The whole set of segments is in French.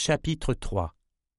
Chapitre 3.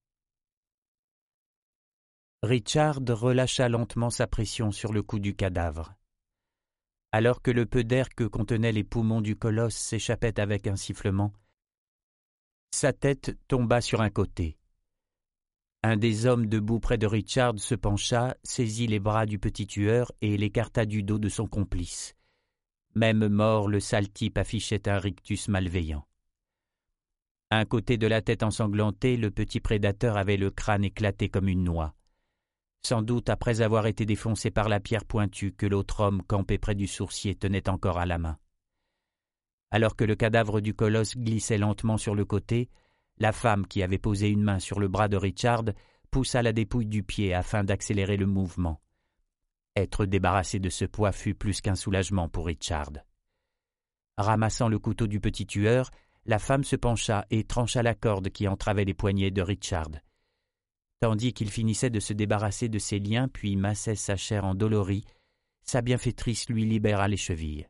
Richard relâcha lentement sa pression sur le cou du cadavre. Alors que le peu d'air que contenaient les poumons du colosse s'échappait avec un sifflement, sa tête tomba sur un côté. Un des hommes debout près de Richard se pencha, saisit les bras du petit tueur et l'écarta du dos de son complice. Même mort, le sale type affichait un rictus malveillant. À un côté de la tête ensanglantée, le petit prédateur avait le crâne éclaté comme une noix. Sans doute après avoir été défoncé par la pierre pointue que l'autre homme campé près du sourcier tenait encore à la main. Alors que le cadavre du colosse glissait lentement sur le côté, la femme qui avait posé une main sur le bras de Richard poussa la dépouille du pied afin d'accélérer le mouvement. Être débarrassé de ce poids fut plus qu'un soulagement pour Richard. Ramassant le couteau du petit tueur, la femme se pencha et trancha la corde qui entravait les poignets de Richard. Tandis qu'il finissait de se débarrasser de ses liens puis massait sa chair endolorie, sa bienfaitrice lui libéra les chevilles.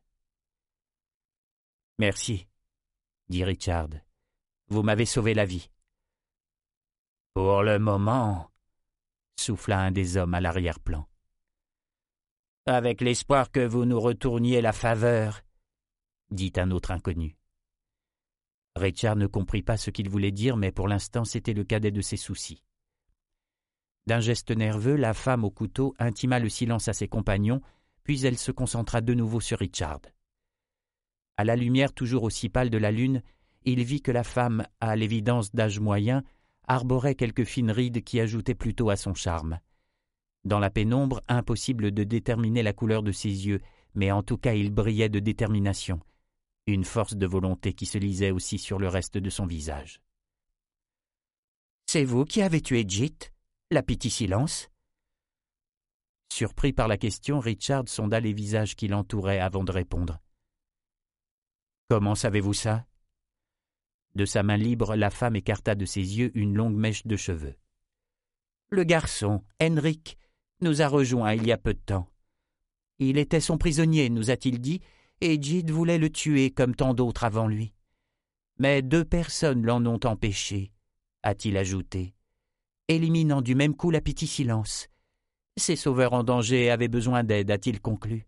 « Merci, » dit Richard. « Vous m'avez sauvé la vie. »« Pour le moment, » souffla un des hommes à l'arrière-plan. « Avec l'espoir que vous nous retourniez la faveur, » dit un autre inconnu. Richard ne comprit pas ce qu'il voulait dire, mais pour l'instant c'était le cadet de ses soucis. D'un geste nerveux, la femme au couteau intima le silence à ses compagnons, puis elle se concentra de nouveau sur Richard. À la lumière toujours aussi pâle de la lune, il vit que la femme, à l'évidence d'âge moyen, arborait quelques fines rides qui ajoutaient plutôt à son charme. Dans la pénombre, impossible de déterminer la couleur de ses yeux, mais en tout cas il brillait de détermination, une force de volonté qui se lisait aussi sur le reste de son visage. « C'est vous qui avez tué Jit, la Piti Silence ?» Surpris par la question, Richard sonda les visages qui l'entouraient avant de répondre. « Comment savez-vous ça ?» De sa main libre, la femme écarta de ses yeux une longue mèche de cheveux. « Le garçon, Henrik, nous a rejoints il y a peu de temps. Il était son prisonnier, nous a-t-il dit, et Jit voulait le tuer comme tant d'autres avant lui. Mais 2 personnes l'en ont empêché, a-t-il ajouté, éliminant du même coup la Piti Silence. Ses sauveurs en danger avaient besoin d'aide, a-t-il conclu.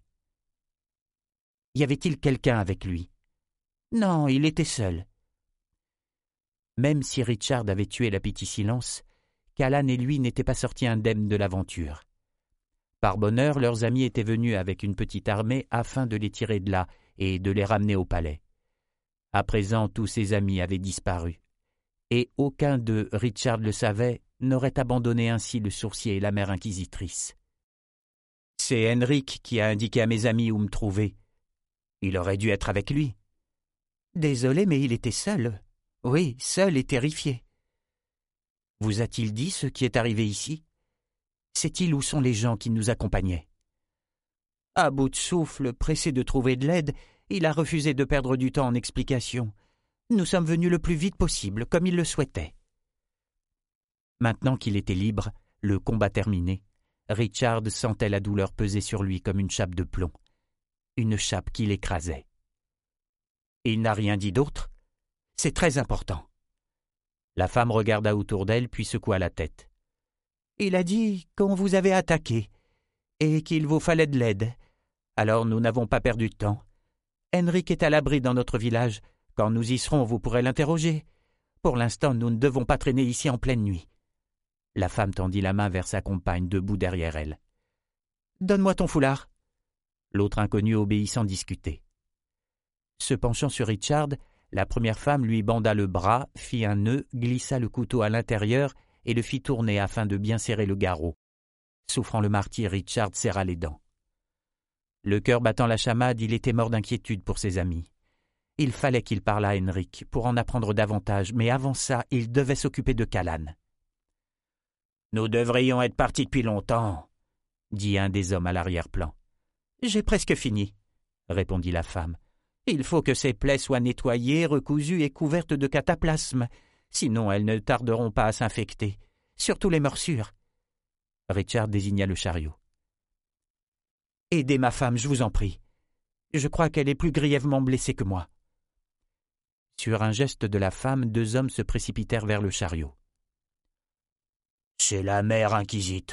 Y avait-il quelqu'un avec lui? Non, il était seul. Même si Richard avait tué la Piti Silence, Callan et lui n'étaient pas sortis indemnes de l'aventure. Par bonheur, leurs amis étaient venus avec une petite armée afin de les tirer de là et de les ramener au palais. À présent, tous ses amis avaient disparu, et aucun d'eux, Richard le savait, n'aurait abandonné ainsi le sourcier et la mère inquisitrice. C'est Henrik qui a indiqué à mes amis où me trouver. Il aurait dû être avec lui. Désolé, mais il était seul. Oui, seul et terrifié. Vous a-t-il dit ce qui est arrivé ici? Sait-il où sont les gens qui nous accompagnaient? À bout de souffle, pressé de trouver de l'aide, il a refusé de perdre du temps en explications. Nous sommes venus le plus vite possible, comme il le souhaitait. Maintenant qu'il était libre, le combat terminé, Richard sentait la douleur peser sur lui comme une chape de plomb. Une chape qui l'écrasait. Il n'a rien dit d'autre? C'est très important. La femme regarda autour d'elle puis secoua la tête. Il a dit qu'on vous avait attaqué et qu'il vous fallait de l'aide. Alors nous n'avons pas perdu de temps. Henrik est à l'abri dans notre village. Quand nous y serons, vous pourrez l'interroger. Pour l'instant, nous ne devons pas traîner ici en pleine nuit. La femme tendit la main vers sa compagne debout derrière elle. Donne-moi ton foulard. L'autre inconnu obéit sans discuter. Se penchant sur Richard, la première femme lui banda le bras, fit un nœud, glissa le couteau à l'intérieur et le fit tourner afin de bien serrer le garrot. Souffrant le martyre, Richard serra les dents. Le cœur battant la chamade, il était mort d'inquiétude pour ses amis. Il fallait qu'il parlât à Henrik pour en apprendre davantage, mais avant ça, il devait s'occuper de Callan. « Nous devrions être partis depuis longtemps, » dit un des hommes à l'arrière-plan. « J'ai presque fini, » répondit la femme. « Il faut que ces plaies soient nettoyées, recousues et couvertes de cataplasme. Sinon elles ne tarderont pas à s'infecter, surtout les morsures. » Richard désigna le chariot. « Aidez ma femme, je vous en prie. Je crois qu'elle est plus grièvement blessée que moi. » Sur un geste de la femme, 2 hommes se précipitèrent vers le chariot. « C'est la mère inquisitrice ?»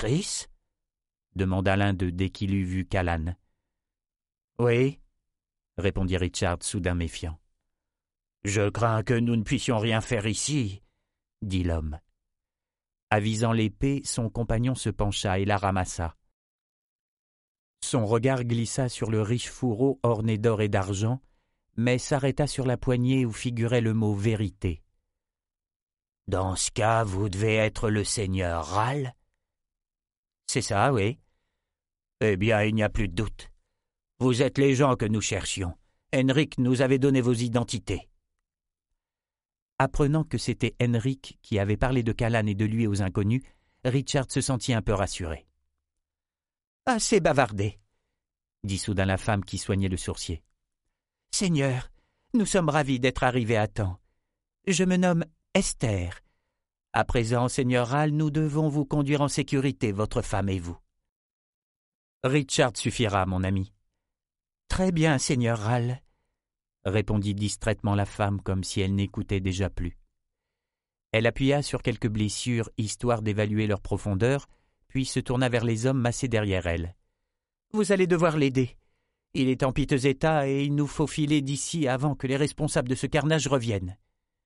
demanda l'un d'eux dès qu'il eut vu Callan. « Oui, » répondit Richard, soudain méfiant. « Je crains que nous ne puissions rien faire ici, » dit l'homme. Avisant l'épée, son compagnon se pencha et la ramassa. Son regard glissa sur le riche fourreau orné d'or et d'argent, mais s'arrêta sur la poignée où figurait le mot « vérité ». « Dans ce cas, vous devez être le seigneur Ral ?»« C'est ça, oui. »« Eh bien, il n'y a plus de doute. Vous êtes les gens que nous cherchions. Henrik nous avait donné vos identités. » Apprenant que c'était Henrik qui avait parlé de Callan et de lui aux inconnus, Richard se sentit un peu rassuré. « Assez bavardé, » dit soudain la femme qui soignait le sourcier. « Seigneur, nous sommes ravis d'être arrivés à temps. Je me nomme Esther. À présent, seigneur Ral, nous devons vous conduire en sécurité, votre femme et vous. »« Richard suffira, mon ami. »« Très bien, seigneur Ral, » répondit distraitement la femme comme si elle n'écoutait déjà plus. Elle appuya sur quelques blessures, histoire d'évaluer leur profondeur, puis se tourna vers les hommes massés derrière elle. « Vous allez devoir l'aider. Il est en piteux état et il nous faut filer d'ici avant que les responsables de ce carnage reviennent. »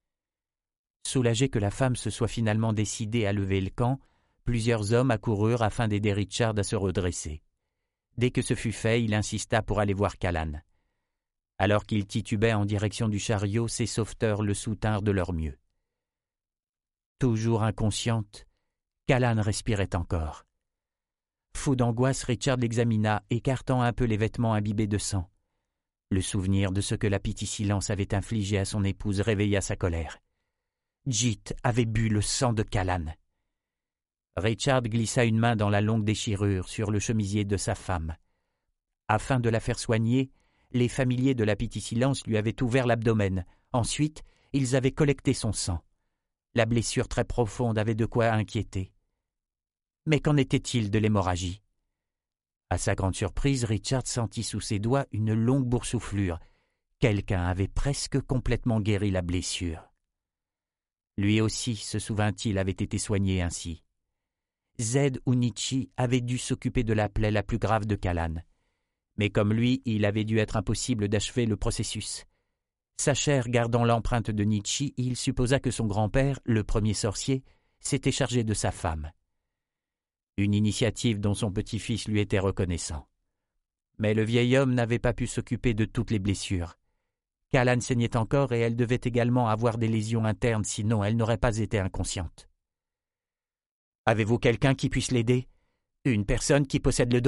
Soulagé que la femme se soit finalement décidée à lever le camp, plusieurs hommes accoururent afin d'aider Richard à se redresser. Dès que ce fut fait, il insista pour aller voir Callan. Alors qu'il titubait en direction du chariot, ses sauveteurs le soutinrent de leur mieux. Toujours inconsciente, Callan respirait encore. Fou d'angoisse, Richard l'examina, écartant un peu les vêtements imbibés de sang. Le souvenir de ce que la Pity-Silence avait infligé à son épouse réveilla sa colère. Jit avait bu le sang de Callan. Richard glissa une main dans la longue déchirure sur le chemisier de sa femme. Afin de la faire soigner, les familiers de la Pity-Silence lui avaient ouvert l'abdomen. Ensuite, ils avaient collecté son sang. La blessure très profonde avait de quoi inquiéter. Mais qu'en était-il de l'hémorragie? À sa grande surprise, Richard sentit sous ses doigts une longue boursouflure. Quelqu'un avait presque complètement guéri la blessure. Lui aussi, se souvint-il, avait été soigné ainsi. Zed ou Nietzsche avait dû s'occuper de la plaie la plus grave de Callan. Mais comme lui, il avait dû être impossible d'achever le processus. Sa chair gardant l'empreinte de Nietzsche, il supposa que son grand-père, le premier sorcier, s'était chargé de sa femme. Une initiative dont son petit-fils lui était reconnaissant. Mais le vieil homme n'avait pas pu s'occuper de toutes les blessures. Callan saignait encore et elle devait également avoir des lésions internes, sinon elle n'aurait pas été inconsciente. « Avez-vous quelqu'un qui puisse l'aider? Une personne qui possède le don ?»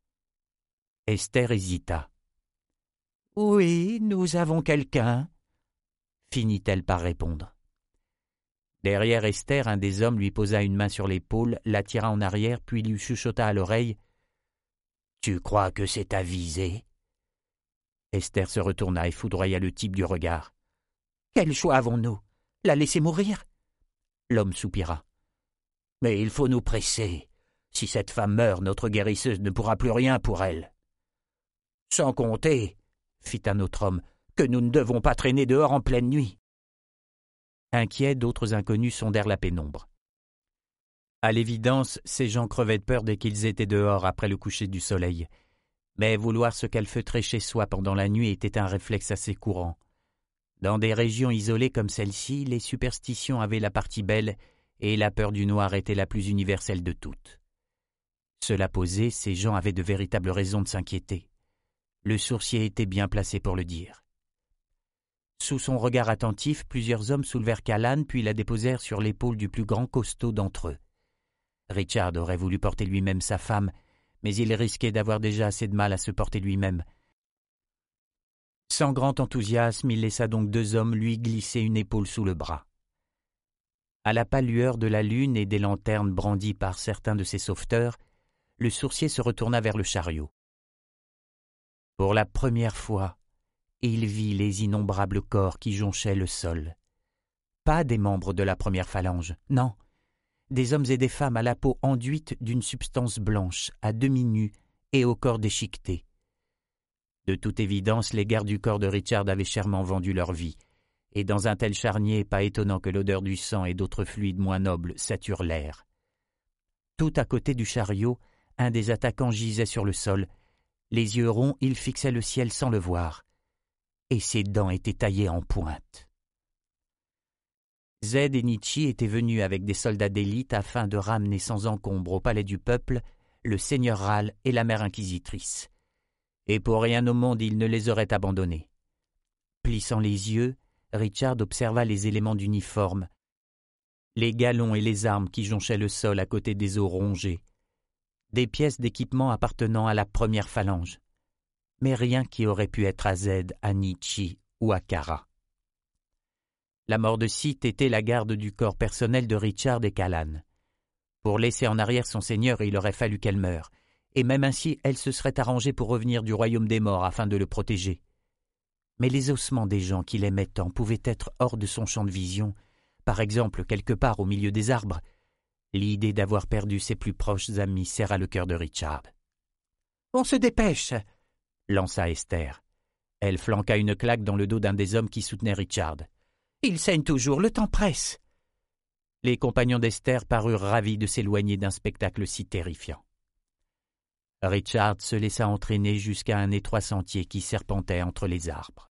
Esther hésita. « Oui, nous avons quelqu'un, » finit-elle par répondre. Derrière Esther, un des hommes lui posa une main sur l'épaule, l'attira en arrière, puis lui chuchota à l'oreille. « Tu crois que c'est avisé ?» Esther se retourna et foudroya le type du regard. « Quel choix avons-nous? La laisser mourir ?» L'homme soupira. « Mais il faut nous presser. Si cette femme meurt, notre guérisseuse ne pourra plus rien pour elle. »« Sans compter, » fit un autre homme, « que nous ne devons pas traîner dehors en pleine nuit. » Inquiets, d'autres inconnus sondèrent la pénombre. À l'évidence, ces gens crevaient de peur dès qu'ils étaient dehors après le coucher du soleil. Mais vouloir se calfeutrer chez soi pendant la nuit était un réflexe assez courant. Dans des régions isolées comme celle-ci, les superstitions avaient la partie belle et la peur du noir était la plus universelle de toutes. Cela posé, ces gens avaient de véritables raisons de s'inquiéter. Le sourcier était bien placé pour le dire. Sous son regard attentif, plusieurs hommes soulevèrent Callan puis la déposèrent sur l'épaule du plus grand costaud d'entre eux. Richard aurait voulu porter lui-même sa femme, mais il risquait d'avoir déjà assez de mal à se porter lui-même. Sans grand enthousiasme, il laissa donc deux hommes lui glisser une épaule sous le bras. À la pâle lueur de la lune et des lanternes brandies par certains de ses sauveteurs, le sourcier se retourna vers le chariot. Pour la première fois, il vit les innombrables corps qui jonchaient le sol. Pas des membres de la première phalange, non. Des hommes et des femmes à la peau enduite d'une substance blanche, à demi nus et au corps déchiqueté. De toute évidence, les gardes du corps de Richard avaient chèrement vendu leur vie, et dans un tel charnier, pas étonnant que l'odeur du sang et d'autres fluides moins nobles sature l'air. Tout à côté du chariot, un des attaquants gisait sur le sol. Les yeux ronds, il fixait le ciel sans le voir, et ses dents étaient taillées en pointe. Zed et Nietzsche étaient venus avec des soldats d'élite afin de ramener sans encombre au palais du peuple le seigneur Ral et la mère inquisitrice. Et pour rien au monde ils ne les auraient abandonnés. Plissant les yeux, Richard observa les éléments d'uniforme, les galons et les armes qui jonchaient le sol à côté des os rongés, des pièces d'équipement appartenant à la première phalange, mais rien qui aurait pu être à Zed, à Nietzsche ou à Kara. La mort de Sith était la garde du corps personnel de Richard et Callan. Pour laisser en arrière son seigneur, il aurait fallu qu'elle meure, et même ainsi elle se serait arrangée pour revenir du royaume des morts afin de le protéger. Mais les ossements des gens qu'il aimait tant pouvaient être hors de son champ de vision, par exemple quelque part au milieu des arbres. L'idée d'avoir perdu ses plus proches amis serra le cœur de Richard. « On se dépêche !» lança Esther. Elle flanqua une claque dans le dos d'un des hommes qui soutenait Richard. « Il saigne toujours, le temps presse !» Les compagnons d'Esther parurent ravis de s'éloigner d'un spectacle si terrifiant. Richard se laissa entraîner jusqu'à un étroit sentier qui serpentait entre les arbres.